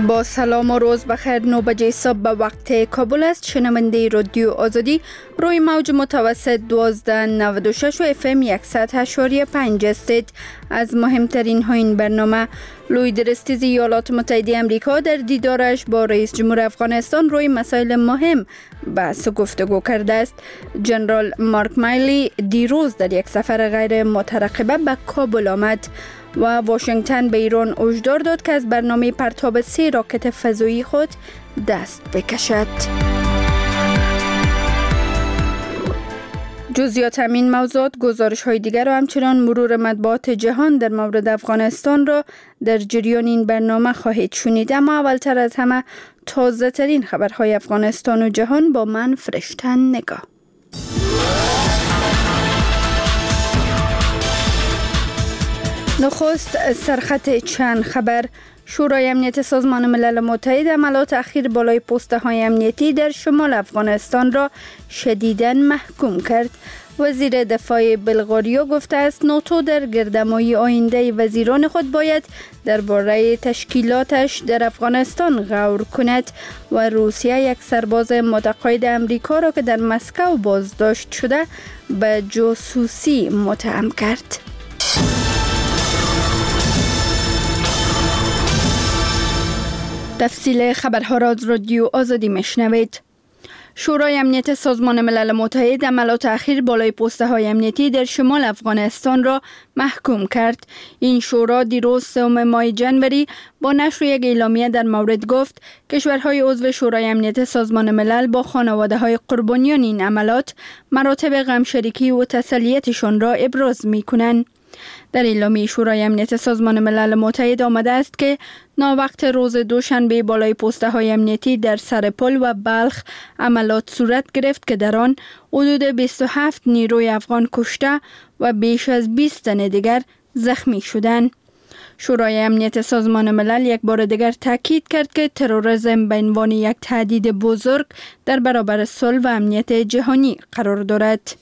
با سلام و روز بخیر. 9 بجه صبح به وقت کابل است. شنونده رادیو آزادی روی موج متوسط 1296 و اف ام 100.5 هستید. از مهمترین ها این برنامه: لوید درستیز ایالات متحده امریکا در دیدارش با رئیس جمهور افغانستان روی مسائل مهم بحث و گفتگو کرده است. جنرال مارک مایلی دیروز در یک سفر غیر مترقبه به کابل آمد و واشنگتن به ایران هشدار داد که از برنامه پرتاب 3 راکت فضایی خود دست بکشد. جزئیات همین موضوعات، گزارش های دیگر و همچنان مرور مطبوعات جهان در مورد افغانستان را در جریان این برنامه خواهید شنید. اما اولتر از همه تازه ترین خبرهای افغانستان و جهان با من فرشتن نگاه. نخست سرخط چند خبر. شورای امنیت سازمان ملل متحد حملات اخیر بالای پسته های امنیتی در شمال افغانستان را شدیداً محکوم کرد. وزیر دفاع بلغاریا گفته است ناتو در گردهمایی آینده وزیران خود باید درباره تشکیلاتش در افغانستان غور کند و روسیه یک سرباز متقاعد امریکا را که در مسکو بازداشت شده به جاسوسی متهم کرد. تفصیل خبرها را از رادیو آزادی میشنوید. شورای امنیت سازمان ملل متحد حملات اخیر بالای پسته های امنیتی در شمال افغانستان را محکوم کرد. این شورا دیروز 3 ماه جنوری با نشر یک اعلامیه در مورد گفت کشورهای عضو شورای امنیت سازمان ملل با خانواده های قربانیان این حملات مراتب غمشریکی و تسلیتشان را ابراز می کنند. در اعلامیه شورای امنیت سازمان ملل متحد آمده است که ناوقت روز دوشنبه بالای پسته های امنیتی در سرپل و بلخ عملات صورت گرفت که در آن حدود 27 نیروی افغان کشته و بیش از 20 تن دیگر زخمی شدند. شورای امنیت سازمان ملل یک بار دیگر تاکید کرد که تروریسم به عنوان یک تهدید بزرگ در برابر صلح و امنیت جهانی قرار دارد.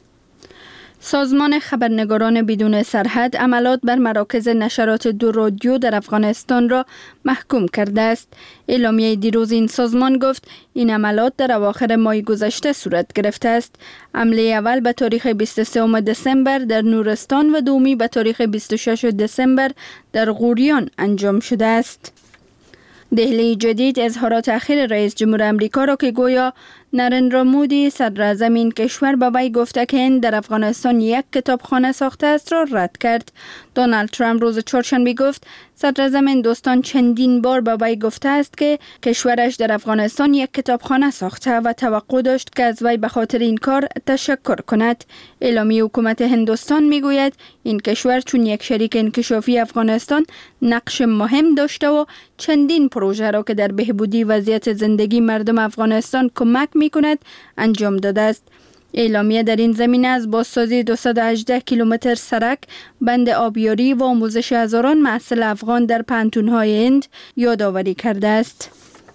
سازمان خبرنگاران بدون سرحد عملات بر مراکز نشرات 2 رادیو در افغانستان را محکوم کرده است. اعلامیه دیروز این سازمان گفت این عملات در اواخر ماه گذشته صورت گرفته است. حمله اول به تاریخ 23 دسامبر در نورستان و دومی به تاریخ 26 دسامبر در غوریان انجام شده است. دهلی جدید اظهارات اخیر رئیس جمهور امریکا را که گویا نریندرا مودی صدراعظم این کشور به وی گفته که این در افغانستان یک کتابخانه ساخته است را رد کرد. دونالد ترامپ روز چهارشنبه گفت صدراعظم هندوستان چندین بار به وی گفته است که کشورش در افغانستان یک کتابخانه ساخته و توقع داشت که از وی به خاطر این کار تشکر کند. اعلامیه حکومت هندوستان میگوید این کشور چون یک شریک انکشافی افغانستان نقش مهم داشته و چندین پروژه را که در بهبودی وضعیت زندگی مردم افغانستان کمک میکند انجام داده است. اعلامیه در این زمینه از بازسازی 218 کیلومتر سرک، بند آبیاری و آموزش هزاران محصل افغان در پانتون‌های هند یادآوری کرده است.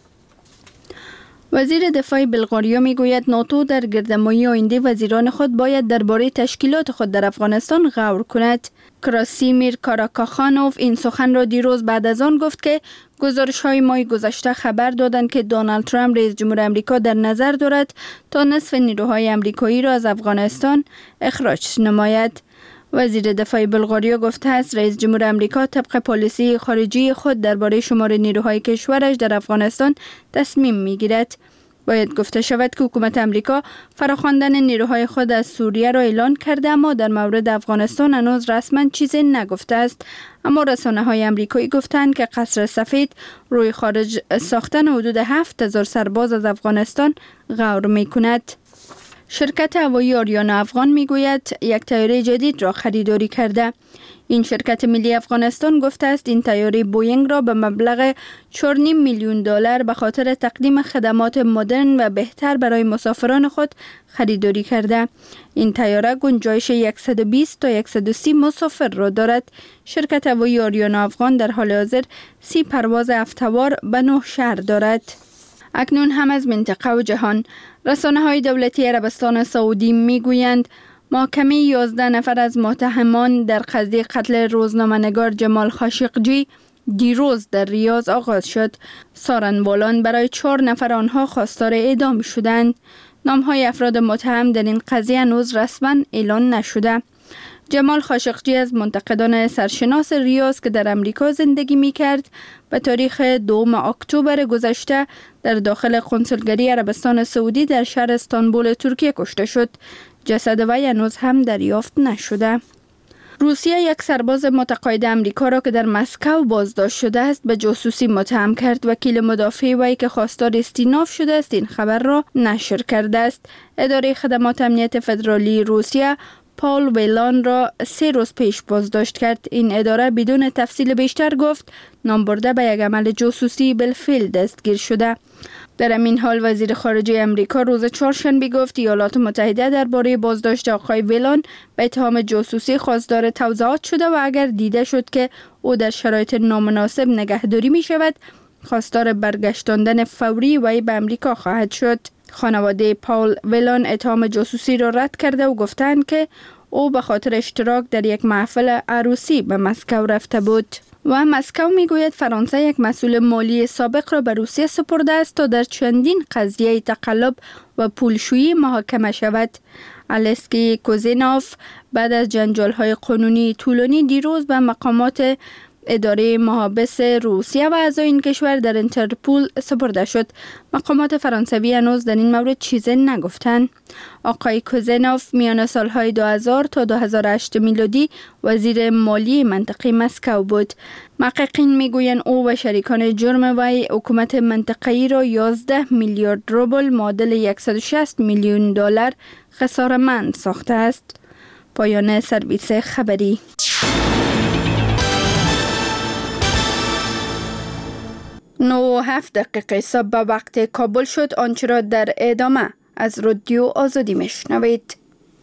وزیر دفاع بلغاریا میگوید ناتو در گردهمایی آینده وزیران خود باید درباره تشکیلات خود در افغانستان غور کند. کراسیمیر کاراکاخانوف این سخن را دیروز بعد از آن گفت که گزارش‌های ماه گذشته خبر دادند که دونالد ترامپ رئیس جمهور امریکا در نظر دارد تا نصف نیروهای امریکایی را از افغانستان اخراج نماید. وزیر دفاع بلغاریا گفته است رئیس جمهور امریکا طبق پالیسی خارجی خود درباره شمار نیروهای کشورش در افغانستان تصمیم میگیرد. باید گفته شود که حکومت امریکا فراخواندن نیروهای خود از سوریه را اعلان کرده اما در مورد افغانستان هنوز رسما چیزی نگفته است. اما رسانه‌های آمریکایی گفتند که قصر سفید روی خارج ساختن حدود 7000 سرباز از افغانستان غور می‌کند. شرکت هوایی آریانا افغان میگوید یک طیاره جدید را خریداری کرده. این شرکت ملی افغانستان گفته است این طیاره بوینگ را به مبلغ 4.5 میلیون دلار به خاطر تقدیم خدمات مدرن و بهتر برای مسافران خود خریداری کرده. این طیاره گنجایش 120 تا 130 مسافر را دارد. شرکت هوایی آریانا افغان در حال حاضر 30 پرواز هفته‌وار به 9 شهر دارد. اکنون هم از منطقه و جهان. رسانه‌های دولتی عربستان سعودی میگویند محاکمه 11 نفر از متهمان در قضیه قتل روزنامه‌نگار جمال خاشقجی دیروز در ریاض آغاز شد. سارنوالان برای 4 نفر آنها خواستار اعدام شدند. نام‌های افراد متهم در این قضیه هنوز رسما اعلان نشده. جمال خاشقجی از منتقدان سرشناس ریاض که در امریکا زندگی می کرد به تاریخ 2 اکتبر گذشته در داخل قنصلگری عربستان سعودی در شهر استانبول ترکیه کشته شد. جسد وی هنوز هم دریافت نشده. روسیه یک سرباز متقاعد امریکا را که در مسکو بازداشت شده است به جاسوسی متهم کرد. وکیل مدافع وی که خواستار استیناف شده است این خبر را نشر کرده است. اداره خدمات امنیت فدرالی روسیه پاول ویلان را 3 روز پیش بازداشت کرد. این اداره بدون تفصیل بیشتر گفت نام برده به یک عمل جاسوسی بالفعل دستگیر شده. در همین حال وزیر خارجه امریکا روز چهارشنبه گفت ایالات متحده درباره بازداشت آقای ویلان به اتهام جاسوسی خواستار توضیحات شده و اگر دیده شد که او در شرایط نامناسب نگهداری می شود خواستار برگشتاندن فوری وی به امریکا خواهد شد. خانواده پاول ویلان اتهام جاسوسی را رد کرده و گفتند که او به خاطر اشتراک در یک محفل عروسی به مسکو رفته بود. و مسکو میگوید فرانسه یک مسئول مالی سابق را به روسیه سپرده است تا در چندین قضیه تقلب و پولشویی محاکمه شود. الکسی کوزنوف بعد از جنجال‌های قانونی طولانی دیروز به مقامات اداره محابس روسیه و اعضای این کشور در اینترپول سپرده شد. مقامات فرانسوی هنوز در این مورد چیزی نگفتند. آقای کوزنوف میان سالهای 2000 تا 2008 میلادی وزیر مالی منطقه مسکو بود. محققین میگویند او و شریکان جرم وی حکومت منطقه‌ای را 11 میلیارد روبل معادل 160 میلیون دلار خسارتمند ساخته است. پایان سرویس خبری. 9:07 صبح به وقت کابل شد. آنچه را در ادامه از رادیو آزادی میشنوید.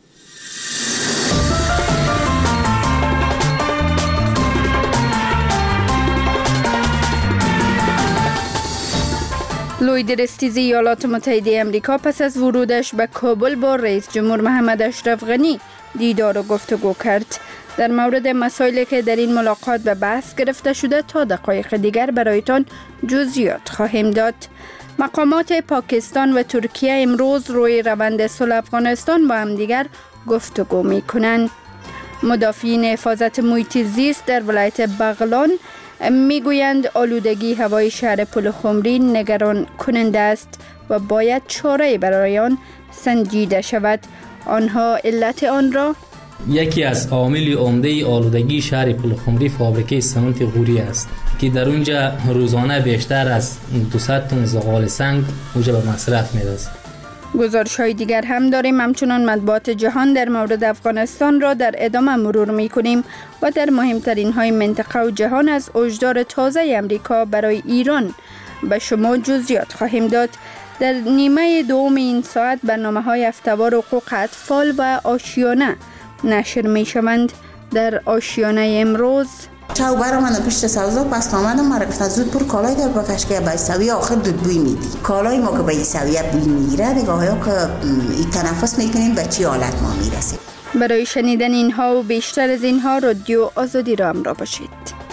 لوی درستیز ایالات متحده امریکا پس از ورودش به کابل با رئیس جمهور محمد اشرف غنی دیدار و گفتگو کرد. در مورد مسائلی که در این ملاقات به بحث گرفته شده تا دقایق دیگر برایتان جزئیات خواهیم داد. مقامات پاکستان و ترکیه امروز روی روند صلح افغانستان با همدیگر گفتگو می کنند. مدافعین حفاظت محیط زیست در ولایت بغلان میگویند آلودگی هوای شهر پلخمری نگران کننده است و باید چاره برای آن سنجیده شود. آنها علت آن را یکی از عوامل عمده آلودگی شهر پلخمری فابریکه سمنت غوری است که در اونجا روزانه بیشتر از 200 تن زغال سنگ اونجا به مصرف میرسد. گزارش‌های دیگر هم داریم. همچنان مطبوعات جهان در مورد افغانستان را در ادامه مرور می‌کنیم و در مهمترین های منطقه و جهان از هشدار تازه امریکا برای ایران به شما جزئیات خواهیم داد. در نیمه دوم این ساعت برنامه‌های هفته‌وار حقوق اطفال و آشیانه نشر می‌شوند. در آشیانه امروز چاو برام پشت سوزا پس آمدم مرا گفتن زود برو کالای در بکش که به سویه آخر دود بوی میدی. کالای ما که به سویه بوی میگیره دیگه ها که این تنفس میکنیم به چی حالت ما میرسیم. برای شنیدن اینها و بیشتر از اینها رادیو آزادی را همراه باشید.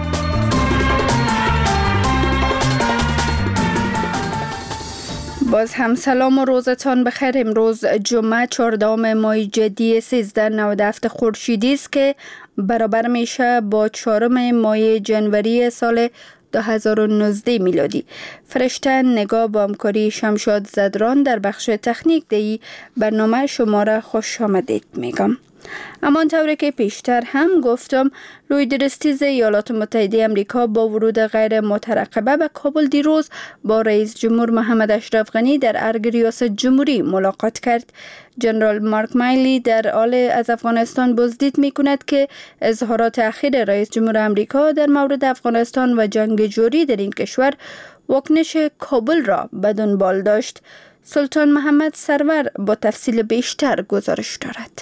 باز هم سلام و روزتان بخیر. امروز جمعه 14 ماه جدی 1397 خورشیدی است که برابر میشه با 4 ماه جنوری سال 2019 میلادی. فرشته نگاه با همکاری شمشاد زدران در بخش تکنیک دی برنامه شما را خوش آمدید میگم. اما طوری که پیشتر هم گفتم لوی درستیز ایالات متحده امریکا با ورود غیر مترقبه به کابل دیروز با رئیس جمهور محمد اشرف غنی در ارگ ریاست جمهوری ملاقات کرد. جنرال مارک مایلی در حال از افغانستان بازدید می کند که اظهارات اخیر رئیس جمهور امریکا در مورد افغانستان و جنگ جاری در این کشور واکنش کابل را به دنبال داشت. سلطان محمد سرور با تفصیل بیشتر گزارش دارد.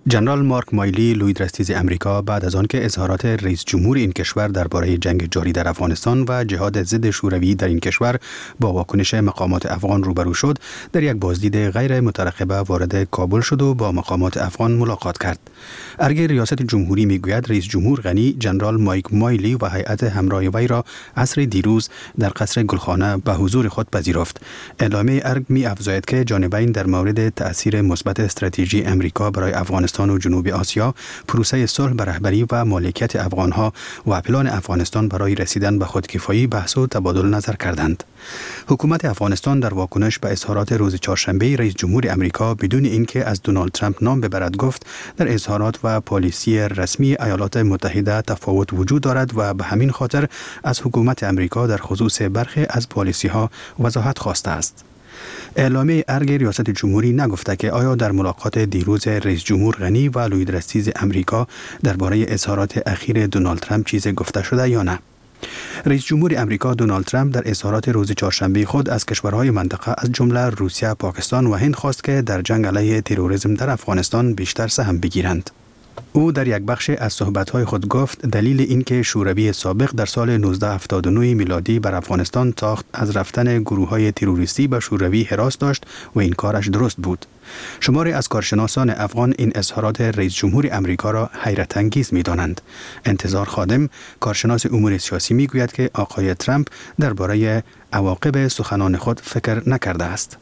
جنرال مارک مایلی لویدرستیز امریکا بعد از آنکه اظهارات رئیس جمهور این کشور درباره جنگ جاری در افغانستان و جهاد ضد شوروی در این کشور با واکنش مقامات افغان روبرو شد، در یک بازدید غیر مترقبه وارد کابل شد و با مقامات افغان ملاقات کرد. ارگ ریاست جمهوری میگوید رئیس جمهور غنی جنرال مایک مایلی و هیئت همراه وی را عصر دیروز در قصر گلخانه به حضور خود پذیرفت. اعلامیه ارگ می افزاید که جانبین در مورد تأثیر مثبت استراتژی امریکا برای افغانستان و جنوب آسیا، پروسه صلح به رهبری و مالکیت افغانها و پلان افغانستان برای رسیدن به خودکفایی بحث و تبادل نظر کردند. حکومت افغانستان در واکنش به اظهارات روز چهارشنبه رئیس جمهور امریکا بدون اینکه از دونالد ترامپ نام ببرد گفت در اظهارات و پالیسی رسمی ایالات متحده تفاوت وجود دارد و به همین خاطر از حکومت امریکا در خصوص برخی از پالیسی ها وضاحت خواسته است. اعلامیه ارگ ریاست جمهوری نگفته که آیا در ملاقات دیروز رئیس جمهور غنی و لویدرستیز امریکا درباره اظهارات اخیر دونالد ترامپ چیزی گفته شده یا نه. رئیس جمهور امریکا دونالد ترامپ در اظهارات روز چهارشنبه خود از کشورهای منطقه از جمله روسیه، پاکستان و هند خواست که در جنگ علیه تروریسم در افغانستان بیشتر سهم بگیرند. او در یک بخش از صحبت‌های خود گفت دلیل اینکه شوروی سابق در سال 1979 میلادی بر افغانستان تاخت از رفتن گروه‌های تروریستی به شوروی هراس داشت و این کارش درست بود. شماری از کارشناسان افغان این اظهارات رئیس جمهور امریکا را حیرت انگیز می‌دانند. انتظار خادم، کارشناس امور سیاسی می‌گوید که آقای ترامپ درباره عواقب سخنان خود فکر نکرده است.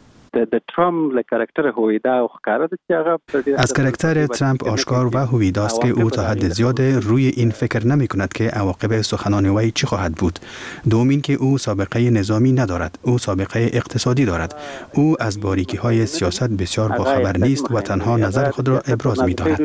از کاراکتر ترامپ آشکار و هویدا است که او تا حد زیاد روی این فکر نمی کند که عواقب سخنان وی چی خواهد بود. دوم این که او سابقه نظامی ندارد، او سابقه اقتصادی دارد. او از باریکی های سیاست بسیار باخبر نیست و تنها نظر خود را ابراز می داند.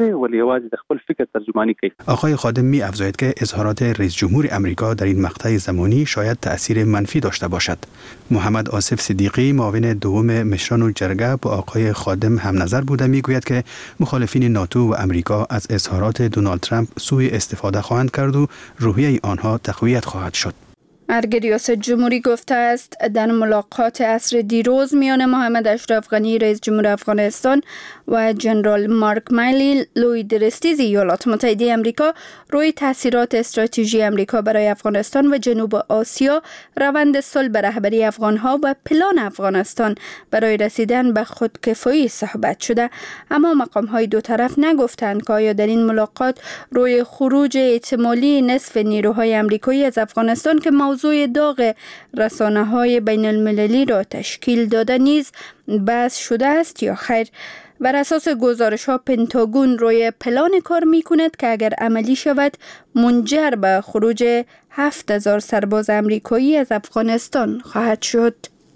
آقای خادم می افزاید که اظهارات رئیس جمهور امریکا در این مقطع زمانی شاید تأثیر منفی داشته باشد. محمد آصف صدیقی معاون دوم مشران جرگه با آقای خادم هم نظر بوده میگوید که مخالفین ناتو و امریکا از اظهارات دونالد ترامپ سوء استفاده خواهند کرد و روحیه آنها تقویت خواهد شد. ارگ ریاست جمهوری گفته است در ملاقات عصر دیروز میان محمد اشرف غنی رئیس جمهور افغانستان و جنرال مارک مایلی لویدرستیز ایالات متحده امریکا روی تاثیرات استراتژی امریکا برای افغانستان و جنوب آسیا، روند صلح به رهبری افغانها و پلان افغانستان برای رسیدن به خودکفایی صحبت شده، اما مقام‌های دو طرف نگفتند که آیا در این ملاقات روی خروج احتمالی نصف نیروهای امریکایی از افغانستان که موضوع داغ رسانه‌های بین المللی را تشکیل داده نیز بحث شده است یا خیر. بر اساس گزارش‌ها پنتاگون روی پلان کار می‌کند که اگر عملی شود منجر به خروج 7000 سرباز امریکایی از افغانستان خواهد شد.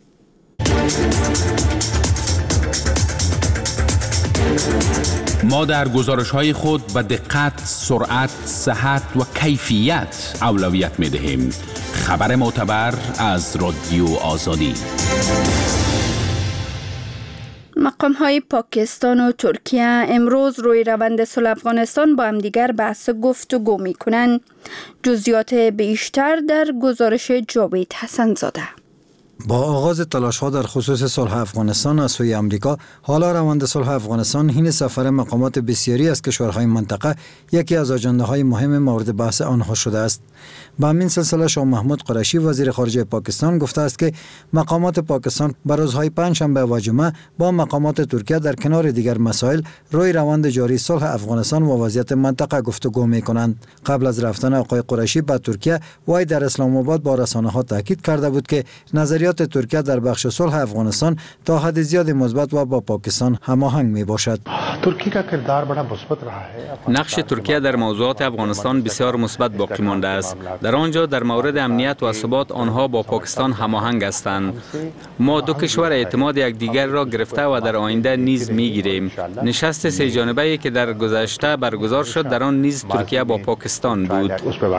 ما در گزارش‌های خود به دقت، سرعت، صحت و کیفیت اولویت می‌دهیم. خبر معتبر از رادیو آزادی. مقام‌های پاکستان و ترکیه امروز روی روند صلح افغانستان با همدیگر بحث گفتگو می‌کنند. جزئیات بیشتر در گزارش جاوید حسن‌زاده. با آغاز تلاش‌ها در خصوص صلح افغانستان از سوی امریکا، حالا روند صلح افغانستان حین سفر مقامات بسیاری از کشورهای منطقه یکی از آژانده‌های مهم مورد بحث آنها شده است. با همین سلسله شاه محمود قریشی وزیر خارجه پاکستان گفته است که مقامات پاکستان به روزهای پنجشنبه و جمعه با مقامات ترکیه در کنار دیگر مسائل روی روند جاری صلح افغانستان و وضعیت منطقه گفتگو می‌کنند. قبل از رفتن آقای قریشی به ترکیه، وی در اسلام آباد با رسانه‌ها تاکید کرده بود که نظریات ترکیه در بخش صلح افغانستان تا حد زیاد مثبت و با پاکستان هماهنگ می باشد. نقش ترکیه در موضوعات افغانستان بسیار مثبت باقی مانده است. در آنجا در مورد امنیت و ثبات آنها با پاکستان هماهنگ هستند. ما دو کشور اعتماد یکدیگر را گرفته و در آینده نیز میگیریم. نشست سه جانبه‌ای که در گذشته برگزار شد در آن نیز ترکیه با پاکستان بود.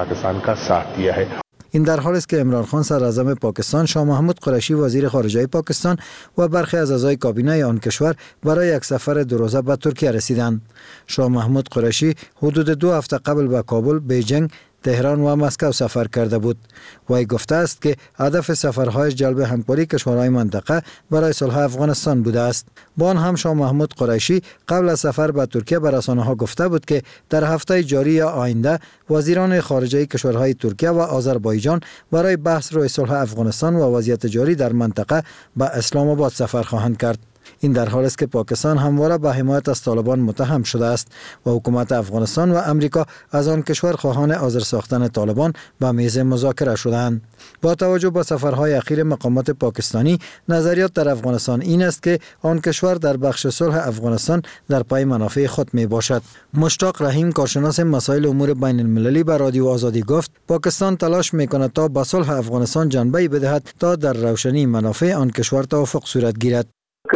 این در حالی است که عمران خان صدراعظم پاکستان، شاه محمود قریشی وزیر خارجه پاکستان و برخی از اعضای کابینه آن کشور برای یک سفر دو روزه به ترکیه رسیدند. شاه محمود قریشی حدود 2 هفته قبل به کابل، بیجینگ تهران و مسکو سفر کرده بود. وی گفته است که هدف سفرهایش جلب همکاری کشورهای منطقه برای صلح افغانستان بوده است. با آن هم شاه محمود قریشی قبل از سفر به ترکیه به رسانه‌ها گفته بود که در هفته جاری یا آینده وزیران خارجه کشورهای ترکیه و آذربایجان برای بحث روی صلح افغانستان و وضعیت جاری در منطقه به اسلام آباد سفر خواهند کرد. این در حالی است که پاکستان همواره به حمایت از طالبان متهم شده است و حکومت افغانستان و امریکا از آن کشور خواهان حاضر ساختن طالبان به میز مذاکره شدند. با توجه به سفرهای اخیر مقامات پاکستانی، نظریات در افغانستان این است که آن کشور در بخش صلح افغانستان در پای منافع خود می باشد. مشتاق رحیم، کارشناس مسائل امور بین المللی، به رادیو آزادی گفت پاکستان تلاش می کند تا به صلح افغانستان جنبه‌ای بدهد تا در روشنی منافع آن کشور توافق صورت گیرد.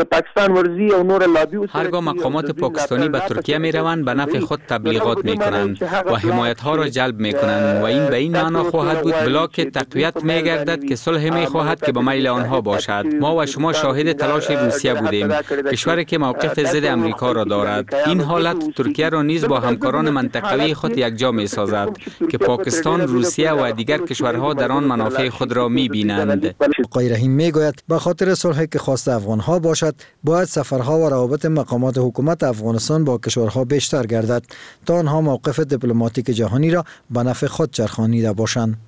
هرگاه مقامات پاکستانی به ترکیه می روند به نفع خود تبلیغات می کنند و حمایت ها را جلب می کنند و این به این معنا خواهد بود بلاک تقویت می گردد که صلح می خواهد که به میل آنها باشد. ما و شما شاهد تلاش روسیه بودیم، کشوری که موقف ضد امریکا را دارد. این حالت ترکیه را نیز با همکاران منطقوی خود یکجا می سازد که پاکستان، روسیه و دیگر کشورها در آن منافع خود را می بینند. آقای رحیم می گوید به خاطر صلحی که خواست افغانها باشد باید سفرها و روابط مقامات حکومت افغانستان با کشورها بیشتر گردد تا آنها موقف دیپلماتیک جهانی را به نفع خود چرخانیده باشند.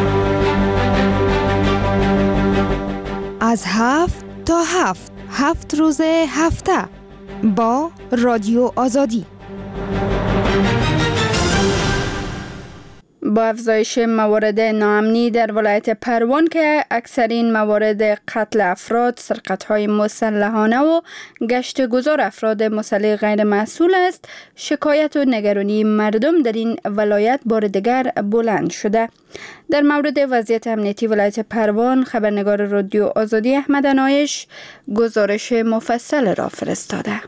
از 7 تا 7 روز هفته با رادیو آزادی. با افزایش موارد ناامنی در ولایت پروان که اکثرین موارد قتل افراد، سرقت‌های مسلحانه و گشت گذار افراد مسلح غیر مسئول است، شکایت و نگرانی مردم در این ولایت بار دیگر بلند شده. در مورد وضعیت امنیتی ولایت پروان، خبرنگار رادیو آزادی احمد عنایش گزارش مفصل را فرستاده.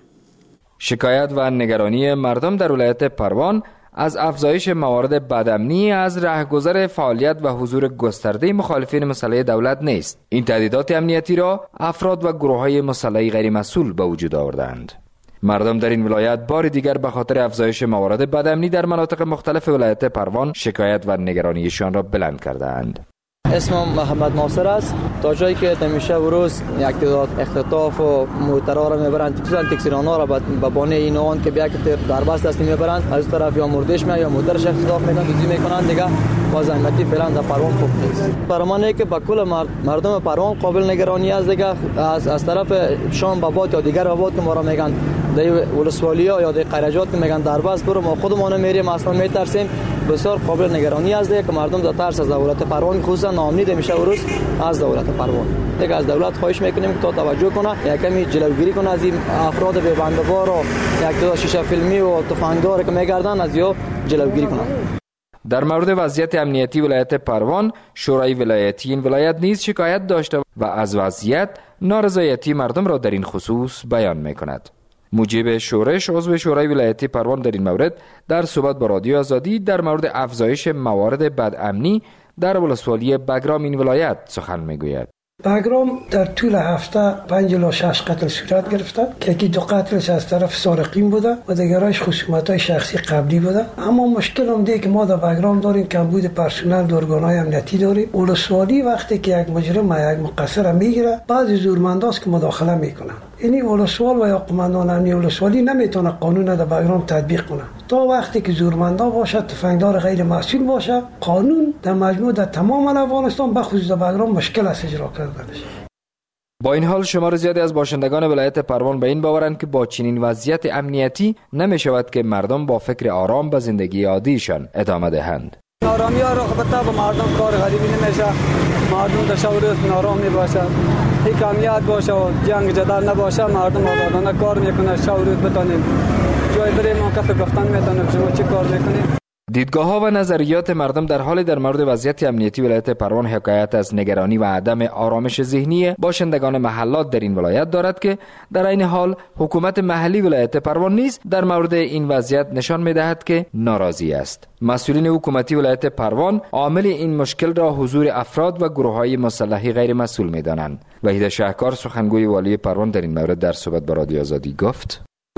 شکایت و نگرانی مردم در ولایت پروان از افزایش موارد بدامنی از رهگذر فعالیت و حضور گسترده مخالفین مسلح دولت نیست. این تهدیدات امنیتی را افراد و گروه‌های مسلح غیر مسئول به وجود آوردند. مردم در این ولایت بار دیگر به خاطر افزایش موارد بدامنی در مناطق مختلف ولایت پروان شکایت و نگرانیشان را بلند کردند. اسمم محمد ناصر است. تا جایی که همیشه روز یک تعداد اختطاف و موترها را میبرند، تکسیران‌ها را به بانه این آن که بیاکت در بس دست میبرند، از طرف یا مردش می یا موترش اختطاف میکنند، دوزی میکنند. دیگه باز امنیتی فعلا در پروان خوب نیست. برای من که به کل مردم پروان قابل نگرانی است. دیگه از طرف شام بابات یا دیگر بابات که ما را میگن در ولسوالی‌ها یا در قرجات که میگن در بس برو، ما خودمون میریم اصلا میترسیم. بسیار قابل نگرانی است که مردم در ترس از دولت پروان، خصوصا ناامنی میشه روز از دولت پروان. دیگه از دولت خواهش میکنیم که تا توجه کنه، یک کمی جلوگیری کنه از این افراد بی بنده‌بار و یک دو شیشه فیلمی و تفنگدار که میگردن، از یا جلوگیری کنه. در مورد وضعیت امنیتی ولایت پروان، شورای ولایتی این ولایت نیز شکایت داشته و از وضعیت نارضایتی مردم را در این خصوص بیان میکند. موجب شورش، عضو شورای ولایتی پروان در این مورد در صحبت با رادیو آزادی در مورد افزایش موارد بدامنی در ولسوالی بگرام این ولایت سخن میگوید. بگرام در طول هفته 5 الی 6 قتل صورت گرفته که یکی 2 قتلش از طرف سارقین بوده و دیگرش خصومت‌های شخصی قبلی بوده. اما مشکل هم دیگه که ما در بگرام داریم کمبود پرسنل در ارگان‌های امنیتی داریم. ولسوالی وقتی که یک مجرم یا یک مقصر میگیره، بعضی زورمنداست که مداخله میکنن. یعنی ولسوال و یا قماندان امنیتی ولسوالی نمیتونه قانون در بگرام تطبیق کنه. تا وقتی که زورمندا باشه، تفنگدار غیر مسئول باشه، قانون در مجموع در تمام افغانستان به خصوص در بگرام مشکل است اجرا کردنش. با این حال شمار زیادی از باشندگان ولایت پروان به این باورند که با چنین وضعیت امنیتی نمی شود که مردم با فکر آرام به زندگی عادیشان ادامه دهند. آرامی ها را خبرتا به مردم کار غریبی نمیشه. مردم در شب روز آرام می باشه. هیچ امنیت باشه و جنگ جدل نباشه، مردم آزادانه کار میکنه. شب روز بتونیم جای بریم موقف گفتن میتونیم شما چی کار میکنیم. دیدگاه‌ها و نظریات مردم در حالی در مورد وضعیت امنیتی ولایت پروان حکایت از نگرانی و عدم آرامش ذهنی باشندگان محلات در این ولایت دارد که در این حال حکومت محلی ولایت پروان نیز در مورد این وضعیت نشان می‌دهد که ناراضی است. مسئولین حکومتی ولایت پروان عامل این مشکل را حضور افراد و گروه‌های مسلحی غیر مسئول می‌دانند. وحید شهکار، سخنگوی والی پروان، در این مورد در صحبت با رادیو آزادی گفت: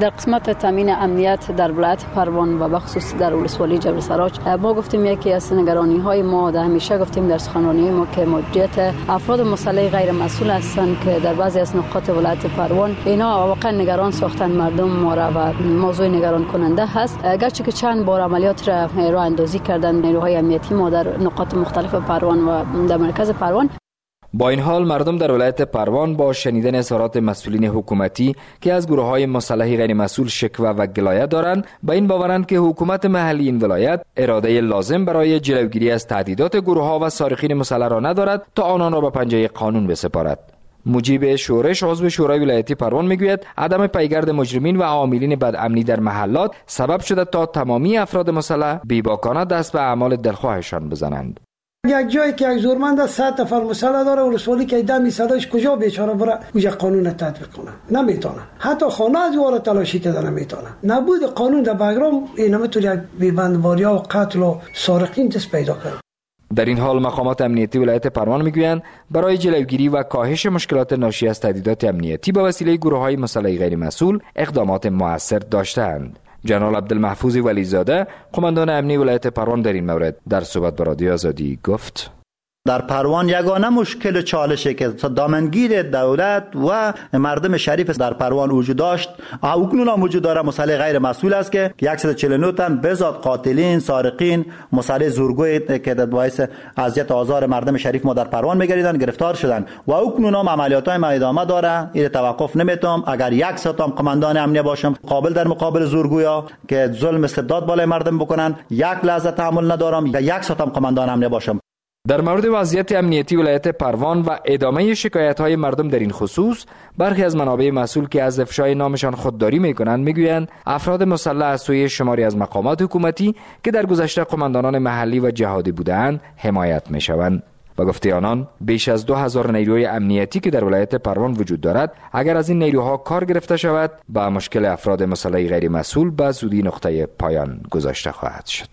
در قسمت تامین امنیت در ولایت پروان و بخصوص در ولسوالی جبل سراج ما گفتیم یکی از نگرانی‌های ما در همیشه گفتیم در سخنرانی ما که موجودیت افراد مسلح غیر مسئول هستند که در بعضی از نقاط ولایت پروان اینا واقعا نگران ساختن مردم ما را و موضوع نگران کننده هست. گرچه که چند بار عملیات را راه اندازی کردن نیروهای امنیتی ما در نقاط مختلف پروان و در مرکز پروان. با این حال مردم در ولایت پروان با شنیدن اظهارات مسئولین حکومتی که از گروه‌های مسلح غیر مسئول شکوه و گلایه دارند به این باورند که حکومت محلی این ولایت اراده لازم برای جلوگیری از تهدیدات گروه‌ها و سارقین مسلح را ندارد تا آنان را به پنجه قانون بسپارد. مجیب شورش عضو شورای ولایتی پروان میگوید عدم پیگرد مجرمین و عاملین بدامنی در محلات سبب شده تا تمامی افراد مسلح بیباکانه دست به اعمال دلخواهشان بزنند. یک جایی که یک زورمند از 100 نفر مسلح داره ولسوالی که 10 میصداش کجا بیچاره بره اونجا قانون تطبیق کنه نمیتونه. حتی خانه از واره تلاشی کرده نمیتونه. نبود قانون در بگرام این نمیتونه یک بیبندواریا و قتل و سارقین دست پیدا کنه. در این حال مقامات امنیتی ولایت پروان میگویند برای جلوگیری و کاهش مشکلات ناشی از تهدیدات امنیتی به وسیله گروه‌های مسلح غیر مسئول اقدامات مؤثر داشته‌اند. جنرال عبدالمحفوظ ولیزاده قماندان امنی ولایت پروان در این مورد در صحبت با رادیو آزادی گفت: در پروان یگانه مشکل چالشی که دامنگیر دولت و مردم شریف در پروان وجود داشت اکنون هم وجود داره مسلح غیر مسئول است که 149 تن بزاد قاتلین، سارقین، مسلح زورگوی که باعث اذیت و آزار مردم شریف ما در پروان میگریدن گرفتار شدن و اکنون هم عملیاتای ما ادامه داره. این توقف نمیتونم. اگر یک ستام قماندان امنیه باشم قابل در مقابل زورگویا که ظلم استبداد بالای مردم بکنن یک لحظه تحمل ندارم. یک ستام قماندان امنیه باشم. در مورد وضعیت امنیتی ولایت پروان و ادامه شکایت‌های مردم در این خصوص برخی از منابع مسئول که از افشای نامشان خودداری می‌کنند می‌گویند افراد مسلح از سوی شماری از مقامات حکومتی که در گذشته قماندانان محلی و جهادی بودند حمایت می‌شوند. و گفته آنان بیش از 2000 نیروی امنیتی که در ولایت پروان وجود دارد اگر از این نیروها کار گرفته شود با مشکل افراد مسلح غیر مسئول به زودی نقطه پایان گذاشته خواهد شد.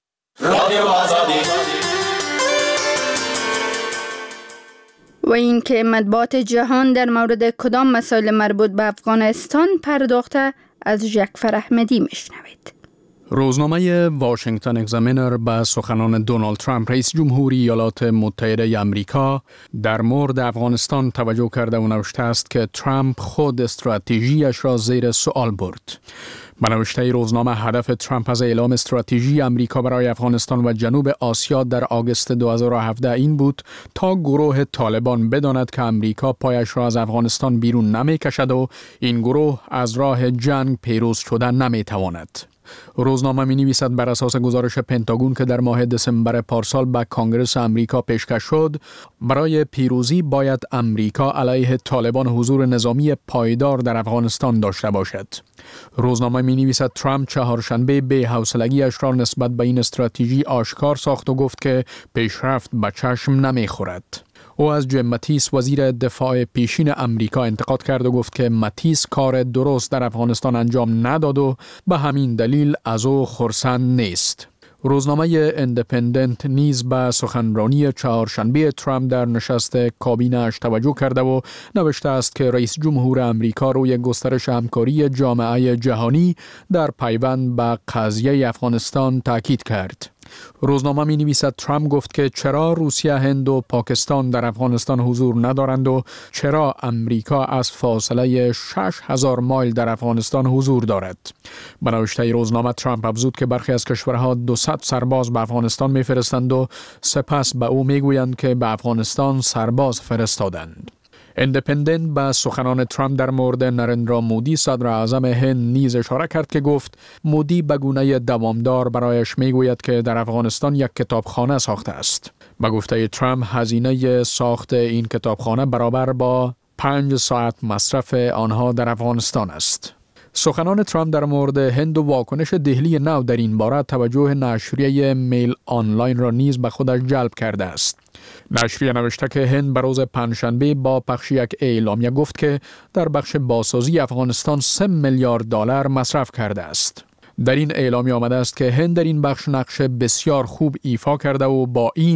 و اینکه مطبوعات جهان در مورد کدام مسائل مربوط به افغانستان پرداخته از جعفر احمدی میشنوید. روزنامه واشنگتن اگزامینر به سخنان دونالد ترامپ رئیس جمهوری ایالات متحده آمریکا در مورد افغانستان توجه کرده و نوشته است که ترامپ خود استراتژیش را زیر سوال برد. به نوشته روزنامه هدف ترامپ از اعلام استراتژی آمریکا برای افغانستان و جنوب آسیا در آگوست 2017 این بود تا گروه طالبان بداند که آمریکا پایش را از افغانستان بیرون نمی کشد و این گروه از راه جنگ پیروز شدن نمی تواند. روزنامه می نویسد بر اساس گزارش پنتاگون که در ماه دسامبر پارسال به کانگرس آمریکا پیشکش شد، برای پیروزی باید آمریکا علیه طالبان حضور نظامی پایدار در افغانستان داشته باشد. روزنامه می نویسد ترامپ چهارشنبه بی‌حوصلگی‌اش را نسبت به این استراتژی آشکار ساخت و گفت که پیشرفت به چشم نمی خورد. او از جیم ماتیس وزیر دفاع پیشین امریکا انتقاد کرد و گفت که ماتیس کار درست در افغانستان انجام نداد و به همین دلیل از او خرسند نیست. روزنامه اندپندنت نیز به سخنرانی چهارشنبه ترامپ در نشست کابینه‌اش توجه کرده و نوشته است که رئیس جمهور امریکا روی گسترش همکاری جامعه جهانی در پیوند به قضیه افغانستان تاکید کرد. روزنامه می نویسد ترامپ گفت که چرا روسیه، هند و پاکستان در افغانستان حضور ندارند و چرا امریکا از فاصله 6000 مایل در افغانستان حضور دارد. به نوشته روزنامه ترامپ افزود که برخی از کشورها 200 سرباز به افغانستان می فرستند و سپس به او می گویند که به افغانستان سرباز فرستادند. اندپندنت به سخنان ترامپ در مورد نرندرا مودی صدر اعظم هند نیز اشاره کرد که گفت مودی به گونه دوامدار برایش میگوید که در افغانستان یک کتابخانه ساخته است. به گفته ترامپ هزینه ساخت این کتابخانه برابر با 5 ساعت مصرف آنها در افغانستان است. سخنان ترامپ در مورد هند و واکنش دهلی نو در این باره توجه نشریه میل آنلاین را نیز به خودش جلب کرده است. نشریه نوشته که هند به روز پنجشنبه با پخش یک اعلامیه گفت که در بخش بازسازی افغانستان 3 میلیارد دلار مصرف کرده است. در این اعلامیه آمده است که هند در این بخش نقش بسیار خوب ایفا کرده و با این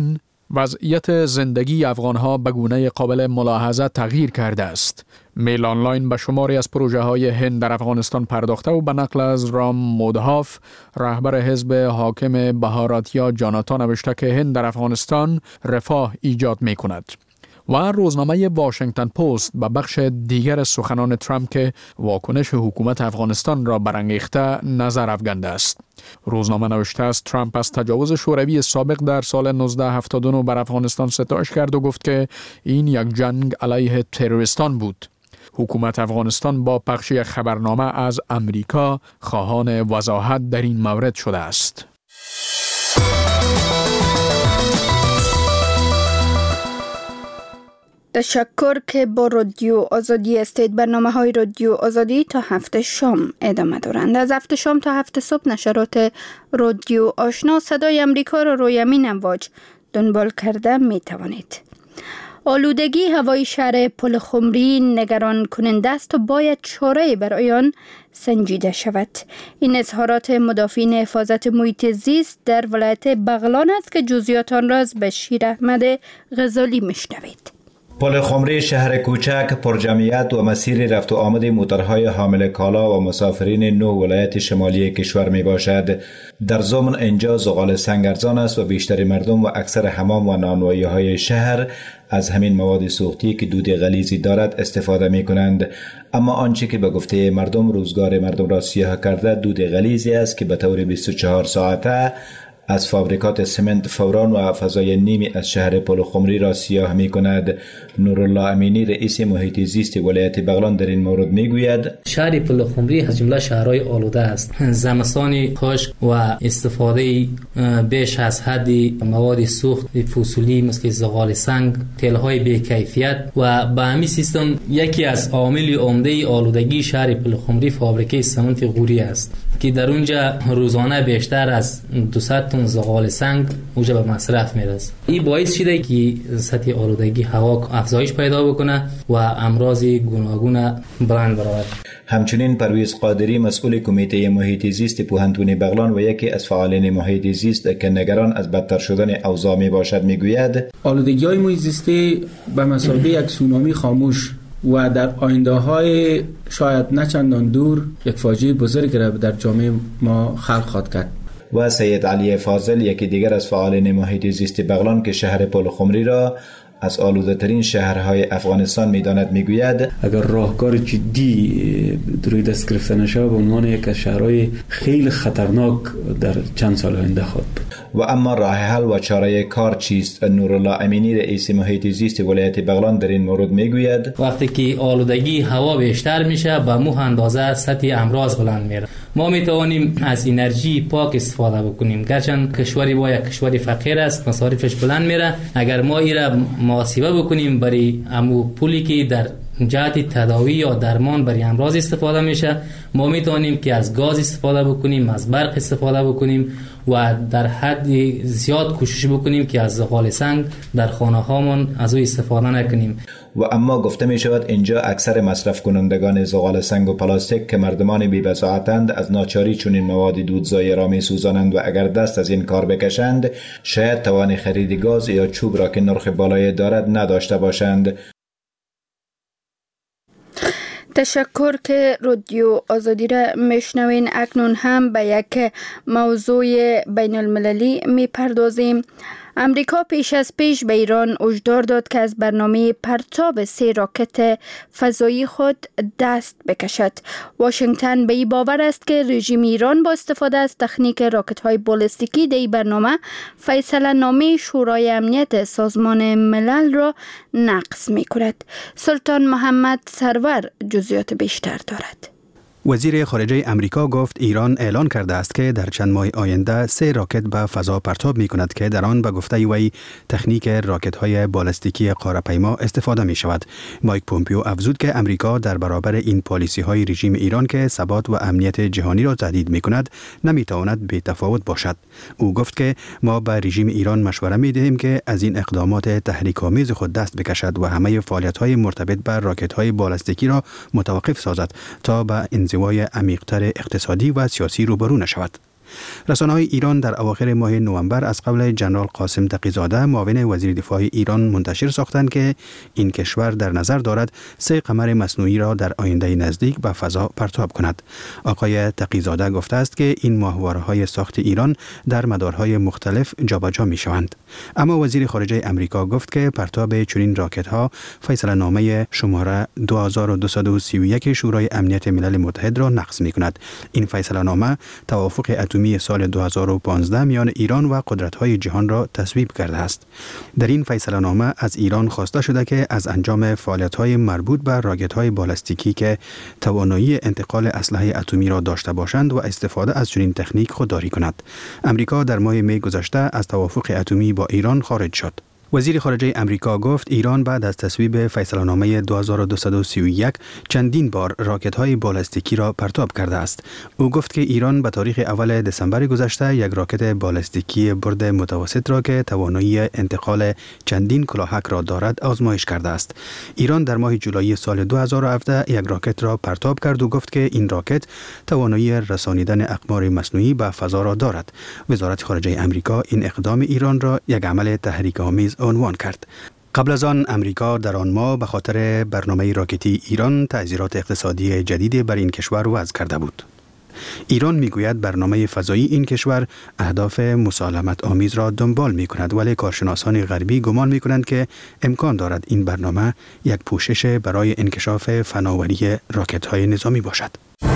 وضعیت زندگی افغانها به گونه قابل ملاحظه تغییر کرده است. میل آنلاین به شماری از پروژه های هند در افغانستان پرداخته و به نقل از رام مودهاف رهبر حزب حاکم بهاراتیا جاناتا نوشته که هند در افغانستان رفاه ایجاد می کند. و روزنامه واشنگتن پست به بخش دیگر سخنان ترامپ که واکنش حکومت افغانستان را برانگیخته نظر افکنده است. روزنامه نوشته است ترامپ از تجاوز شوروی سابق در سال 1979 بر افغانستان ستایش کرد و گفت که این یک جنگ علیه تروریستان بود. حکومت افغانستان با پخش یک خبرنامه از امریکا خواهان وضاحت در این مورد شده است. تشکر که با رادیو آزادی هستید. برنامه‌های رادیو آزادی تا 7 شام ادامه دارند. از 7 شام تا 7 صبح نشرات رادیو آشنا صدای امریکا را روی امین امواج دنبال کرده می توانید. آلودگی هوای شهر پلخمری نگران کننده است و باید چاره‌ای برای آن سنجیده شود. این اظهارات مدافعین حفاظت محیط زیست در ولایت بغلان است که جزئیات آن را از بشیر احمد غزالی میشنوید. پلخمری شهر کوچک پرجمعیت و مسیر رفت و آمد موتورهای حامل کالا و مسافرین 9 ولایت شمالی کشور می باشد. در ضمن اینجا زغال سنگ ارزان است و بیشتر مردم و اکثر حمام و نانوایی های شهر از همین مواد سوختی که دود غلیظی دارد استفاده می کنند. اما آنچه که به گفته مردم روزگار مردم را سیاه کرده دود غلیظی است که به طور 24 ساعته از فابریکات سمنت فوران و فضای نیمی از شهر پلخمری را سیاه می کند. نورالله امینی رئیس محیط زیست ولایت بغلان در این مورد می گوید شهر پلخمری از جمله شهرهای آلوده است. زمستان خشک و استفاده بیش از حد مواد سوخت فسیلی مثل زغال سنگ، تلهای بی‌کیفیت و به همین سیستم یکی از عوامل عمده آلودگی شهر پلخمری فابریکه سمنت غوری است که در اونجا روزانه بیشتر از 200 تن زغال سنگ اونجا به مصرف میرسه. این باعث شده که سطح آلودگی هوا افزایش پیدا بکنه و امراض گوناگون برند برآورد. همچنین پرویز قادری مسئول کمیته محیط زیست پوهنتون بغلان و یکی از فعالین محیط زیست که نگران از بدتر شدن اوضاع می باشد میگوید آلودگی‌های محیط زیستی به مثابه یک سونامی خاموش و در آینده‌های شاید نه چندان دور یک فاجعه بزرگ را در جامعه ما خلق خواهد کرد. و سید علی فاضل یکی دیگر از فعالین محیط زیست بغلان که شهر پلخمری را از آلوده ترین شهرهای افغانستان میداند میگوید اگر راهکار جدی روی دست گرفته نشه به عنوان یک از شهرهای خیلی خطرناک در چند سال آینده خواهد بود. و اما راه حل و چاره کار چیست؟ نورالله امینی رئیس محیط زیست ولایت بغلان در این مورد میگوید وقتی که آلودگی هوا بیشتر میشه به مو اندازه سطح امراض بلند میره. ما میتوانیم از انرژی پاک استفاده بکنیم. گرچند کشوری با یک کشوری فقیر است مصارفش بلند میره. اگر ما ایرا محاسبه بکنیم برای امو پولی که در جهت تداوی یا درمان برای امراض استفاده میشه ما میتونیم که از گاز استفاده بکنیم، از برق استفاده بکنیم و در حد زیاد کوشش بکنیم که از زغال سنگ در خانه هامون از او استفاده نکنیم. و اما گفته می شود اینجا اکثر مصرف کنندگان زغال سنگ و پلاستیک که مردمان بی بصاحتند از ناچاری چنین مواد دودزایی را می سوزانند و اگر دست از این کار بکشند شاید توان خرید گاز یا چوب را که نرخ بالایی دارد نداشته باشند. تشکر که رادیو آزادی را میشنوین. اکنون هم به یک موضوع بین المللی میپردازیم. امریکا پیش از پیش به ایران هشدار داد که از برنامه پرتاب 3 راکت فضایی خود دست بکشد. واشنگتن به این باور است که رژیم ایران با استفاده از تکنیک راکت‌های بالستیکی در این برنامه فیصله نامه شورای امنیت سازمان ملل را نقض می‌کند. سلطان محمد سرور جزئیات بیشتر دارد. وزیر خارجه امریکا گفت ایران اعلان کرده است که در چند ماه آینده 3 راکت به فضا پرتاب می کند که در آن به گفته وی تکنیک راکت های بالستیکی قاره‌پیما استفاده می شود. مایک پومپیو افزود که امریکا در برابر این پالیسی های رژیم ایران که ثبات و امنیت جهانی را تهدید می کند نمی تواند بی تفاوت باشد. او گفت که ما به رژیم ایران مشوره می دهیم که از این اقدامات تحریک‌آمیز خود دست بکشد و همه فعالیت های مرتبط به راکت های بالستیکی را متوقف سازد تا به انزوای عمیق‌تر اقتصادی و سیاسی روبرو نشود. رسانه‌های ایران در اواخر ماه نوامبر از قول جنرال قاسم تقی‌زاده معاون وزیر دفاع ایران منتشر ساختند که این کشور در نظر دارد 3 قمر مصنوعی را در آینده نزدیک به فضا پرتاب کند. آقای تقی‌زاده گفته است که این ماهواره‌های ساخت ایران در مدارهای مختلف جابجا می‌شوند. اما وزیر خارجه امریکا گفت که پرتاب چنین راکت‌ها فیصله‌نامه شماره 2231 شورای امنیت ملل متحد را نقض می‌کند. این فیصله‌نامه توافق اتمی سال 2015 میان ایران و قدرت‌های جهان را تصویب کرده است. در این فیصله‌نامه از ایران خواسته شده که از انجام فعالیت‌های مربوط به راکت‌های بالستیکی که توانایی انتقال اسلحه اتمی را داشته باشند و استفاده از چنین تکنیک خودداری کند. امریکا در ماه می گذشته از توافق اتمی با ایران خارج شد. وزیر خارجه امریکا گفت ایران بعد از تصویب فیصله‌نامه 2231 چندین بار راکت‌های بالستیکی را پرتاب کرده است. او گفت که ایران به تاریخ اول دسامبر گذشته یک راکت بالستیکی برد متوسط را که توانایی انتقال چندین کلاهک را دارد آزمایش کرده است. ایران در ماه جولای سال 2017 یک راکت را پرتاب کرد و گفت که این راکت توانایی رسانیدن اقمار مصنوعی به فضا را دارد. وزارت خارجه امریکا این اقدام ایران را یک عمل تحریک‌آمیز عنوان کرد. قبل از آن امریکا در آن ماه به خاطر برنامه راکتی ایران تعزیرات اقتصادی جدیدی بر این کشور وضع کرده بود. ایران میگوید برنامه فضایی این کشور اهداف مسالمت آمیز را دنبال می کند، ولی کارشناسان غربی گمان می کنند که امکان دارد این برنامه یک پوشش برای انکشاف فناوری راکت‌های نظامی باشد.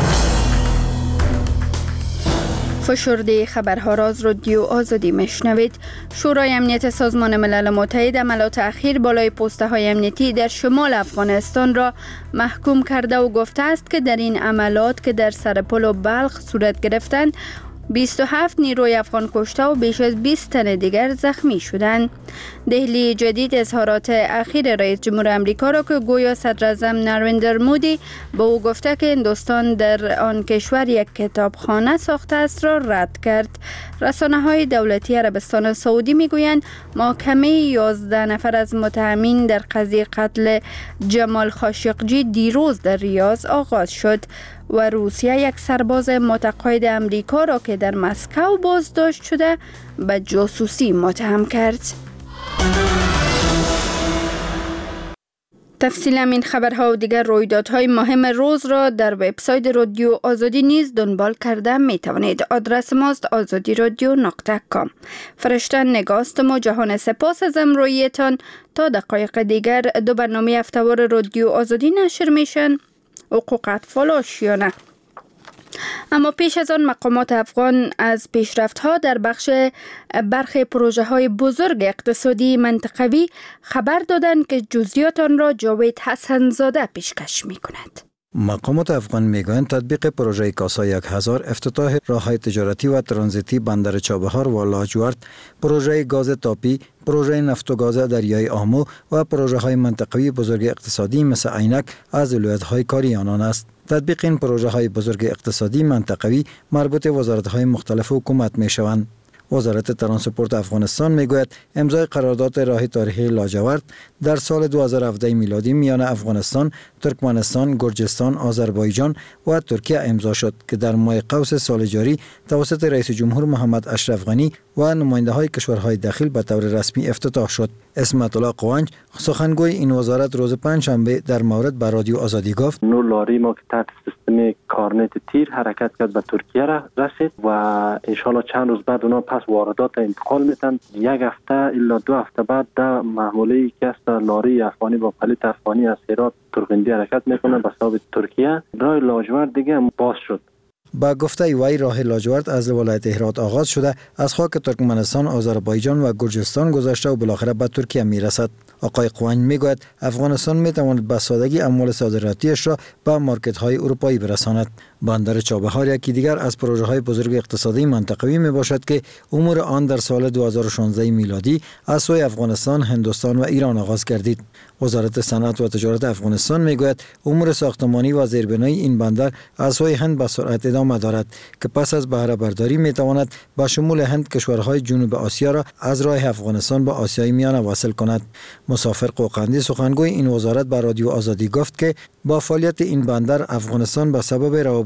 فشرده خبرها را از رادیو آزادی میشنوید. شورای امنیت سازمان ملل متحد عملات اخیر بالای پسته های امنیتی در شمال افغانستان را محکوم کرده و گفته است که در این عملات که در سرپل و بلخ صورت گرفتند 27 نیروی افغان کشته و بیش از 20 تن دیگر زخمی شدند. دهلی جدید اظهارات اخیر رئیس جمهور امریکا را که گویا صدر اعظم نریندر مودی به او گفته که هندوستان در آن کشور یک کتابخانه ساخته است را رد کرد. رسانه‌های دولتی عربستان سعودی میگویند محاکمه 11 نفر از متهمین در قضیه قتل جمال خاشقجی دیروز در ریاض آغاز شد و روسیه یک سرباز متقاعد امریکا را که در مسکو بازداشت شده به جاسوسی متهم کرد. تفصیل این خبرها و دیگر رویدادهای مهم روز را در وبسایت رادیو آزادی نیز دنبال کرده می توانید. آدرس ماست azadiradio.com. فرشته نگاستم و جهان سپاس از امرویتان. تا دقایق دیگر 2 برنامه هفته‌وار رادیو آزادی نشر میشن، حقوق اطفال و آشیانه. اما پیش از آن مقامات افغان از پیشرفت‌ها در برخی پروژه‌های بزرگ اقتصادی منطقوی خبر دادند که جزئیات آن را جاوید حسن‌زاده پیشکش می‌کند. مقامات افغان میگویند تطبیق پروژه کاسا 1000، افتتاح راه‌های تجارتی و ترانزیتی بندر چابهار و لاجورد، پروژه گاز تاپی، پروژه نفت و گاز دریای آمو و پروژه‌های منطقوی بزرگ اقتصادی مثل عینک از ولایت‌های کاری آنان است. تطبیق این پروژه‌های بزرگ اقتصادی منطقوی مربوط وزارت‌های مختلف حکومت می‌شوند. وزارت ترانسپورت افغانستان میگوید امضای قرارداد راه تاریخی لاجورد در سال 2017 میلادی میان افغانستان، ترکمنستان، گرجستان، آذربایجان و ترکیه امضا شد که در ماه قوس سال جاری توسط رئیس جمهور محمد اشرف غنی و نماینده‌های کشورهای داخل به طور رسمی افتتاح شد. اسمت الله قوانج سخنگوی این وزارت روز پنجشنبه در مورد به رادیو آزادی گفت: نو لاری ما که تحت سیستم کارنت تیر حرکت کرد به ترکیه رسید و ان شاءالله چند روز بعد اونا پس واردات انتقال میتن. 1 هفته الا 2 هفته بعد در محموله که است لاری افغانی با پلیت افغانی از هرات ترغندی حرکت میکنه به حساب ترکیه. راه لاجورد دیگه هم باز شد. با گفته وی راه لاجورد از ولایت هرات آغاز شده از خاک ترکمنستان، آذربایجان و گرجستان گذشته و بالاخره به ترکیه میرسد. آقای قوانج میگوید افغانستان میتواند به سادگی اموال صادراتیش را به مارکت های اروپایی برساند. بندر چابهار یکی دیگر از پروژه های بزرگ اقتصادی منطقوی می باشد که امور آن در سال 2016 میلادی از سوی افغانستان، هندوستان و ایران آغاز گردید. وزارت صنعت و تجارت افغانستان میگوید امور ساختمانی و زیربنایی این بندر از سوی هند به سرعت ادامه دارد که پس از بهره برداری میتواند با شمول هند کشورهای جنوب آسیا را از راه افغانستان به آسیای میانه واصل کند. مسافر قوقندی سخنگوی این وزارت به رادیو آزادی گفت که با فعالیت این بندر افغانستان به سبب روابط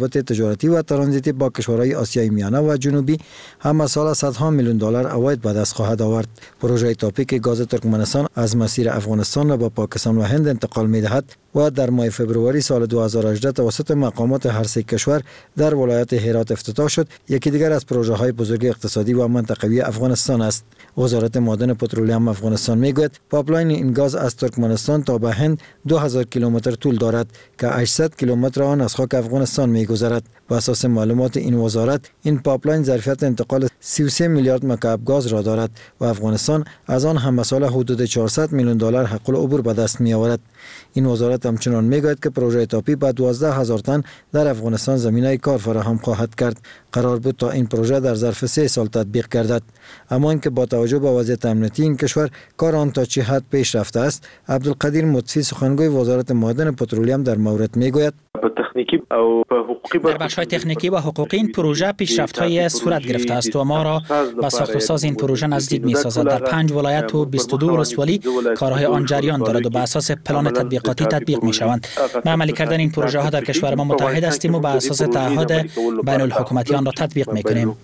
روابط تجارتی و ترانزیتی با کشورهای آسیای میانه و جنوبی هم سال صدها میلیون دلار عواید به دست خواهد آورد. پروژه تاپیک گاز ترکمنستان از مسیر افغانستان را به پاکستان و هند انتقال می‌دهد و در ماه فوریه سال 2018 توسط مقامات هر سه کشور در ولایت هرات افتتاح شد. یکی دیگر از پروژه‌های بزرگ اقتصادی و منطقوی افغانستان است. وزارت معدن پترولیم افغانستان میگوید پایپلاین این گاز از ترکمنستان تا به هند 2000 کیلومتر طول دارد که 800 کیلومتر آن از خاک افغانستان میگذرد. بر اساس معلومات این وزارت این پایپلاین ظرفیت انتقال 33 میلیارد مکعب گاز را دارد و افغانستان از آن هم سال حدود 400 میلیون دلار حق العبور به دست می آورد. این وزارت همچنان میگوید که پروژه تاپی با 12000 تن در افغانستان زمینه کار فراهم خواهد کرد. قرار بود تا این پروژه در ظرف 3 سال تطبیق گردد، اما اینکه با توجه به وضعیت امنیتی این کشور کار آن تا چه حد پیش رفته است، عبدالقدیر مطفی سخنگوی وزارت معدن پترولیم در مورد میگوید در بخش‌های تکنیکی و حقوقی این پروژه پیشرفت‌های صورت گرفته است و ما را به ساخت و ساز این پروژه نزدیک می‌سازد. در 5 ولایت و 22 ولسوالی کارهای آن جریان دارد و به اساس پلان تطبیقاتی تطبیق می‌شوند. به عملی کردن این پروژه ها در کشور ما متحد هستیم و به اساس تعهد بین الحکومتی آن را تطبیق می‌کنیم.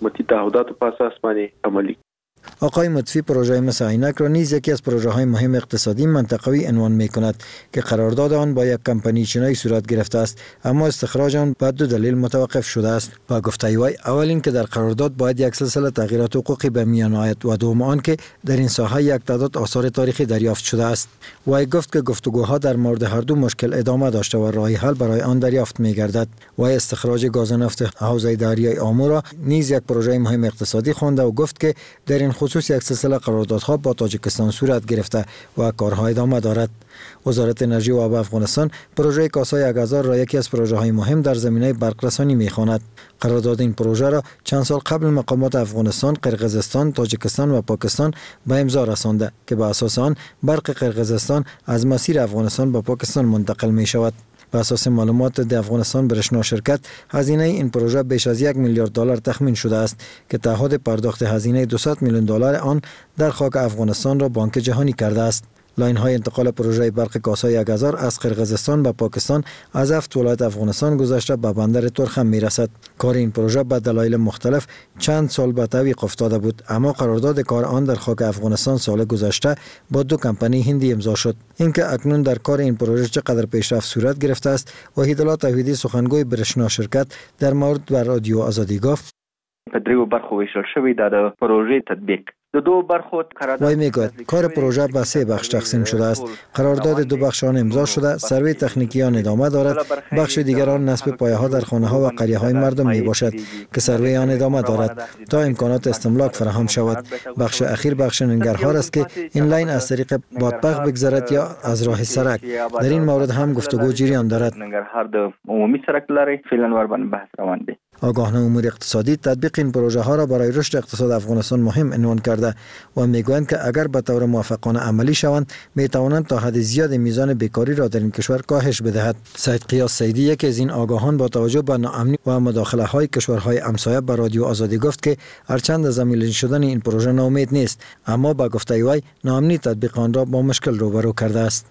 آقای مطفی پروژه مس عینک را نیز یکی از پروژه‌های مهم اقتصادی منطقوی عنوان می‌کند که قرارداد آن با یک کمپانی چینی صورت گرفته است، اما استخراج آن به 2 دلیل متوقف شده است. با گفته وی اول این که در قرارداد باید یک سلسله تغییرات حقوقی به میان آید و دوم آن که در این ساحه یک تعداد آثار تاریخی دریافت شده است. وی گفت که گفتگوها در مورد هر دو مشکل ادامه داشته و راه حل برای آن دریافت می‌گردد. وی استخراج گاز نفت حوزه دریای آمو را نیز یک پروژه مهم اقتصادی خوانده و گفت که در این خصوص یک سلسله قراردادها با تاجیکستان صورت گرفته و کارها ادامه دارد. وزارت انرژی و آب افغانستان پروژه کاسای 1000 را یکی از پروژه‌های مهم در زمینه برقرسانی می‌خواند. قرارداد این پروژه را چند سال قبل مقامات افغانستان، قرقیزستان، تاجیکستان و پاکستان به امضا رسانده که به اساس آن برق قرقیزستان از مسیر افغانستان به پاکستان منتقل می‌شود. به اساس معلومات د افغانستان برشنا شرکت هزینه این پروژه بیش از 1 میلیارد دلار تخمین شده است که تعهد پرداخت هزینه 200 میلیون دلار آن در خاک افغانستان را بانک جهانی کرده است. لاین های انتقال پروژه برق کاسای 1000 از قرقیزستان به پاکستان از 7 ولایت افغانستان گذشته به بندر ترخم میرسد. کار این پروژه به دلایل مختلف چند سال به تعویق افتاده بود، اما قرارداد کار آن در خاک افغانستان سال گذشته با 2 کمپانی هندی امضا شد. اینکه اکنون در کار این پروژه چقدر پیشرفت صورت گرفته است، وحید الله توحیدی سخنگوی برشنا شرکت در مورد بر رادیو آزادی گفت: پدریو برخو ویشل شوی در پروژه تطبیق دو برخود وی میگوید کار پروژه به 3 بخش تقسیم شده است. قرارداد 2 بخش آن امضا شده، سروی تکنیکی آن ادامه دارد. بخش دیگر آن نصب پایه ها در خانه ها و قریه های مردم می باشد که سروی آن ادامه دارد تا امکانات استملاک فراهم شود. بخش اخیر بخش ننگرهار است که این لاین از طریق بادپخ بگذرد یا از راه سرک. در این مورد هم گفتگو جریان دارد. ننگرهار د عمومی سرک لري فعلا ور باندې بحث روان دی. آگاهان امور اقتصادی تطبیق این پروژه ها را برای رشد اقتصاد افغانستان مهم عنوان کرده و میگویند که اگر به طور موفقانه عملی شوند می توانند تا حد زیاد میزان بیکاری را در این کشور کاهش بدهد. سید قیاس سیدی یکی از این آگاهان با توجه به ناامنی و مداخله های کشورهای همسایه به رادیو آزادی گفت که هرچند از عملی شدن این پروژه ناامید نیست، اما با گفته وی ناامنی تطبیق آن را با مشکل روبرو کرده است.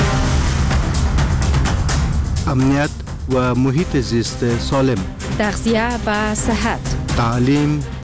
امنیت و محیط زیست سالم، تغذیه و صحت، تعلیم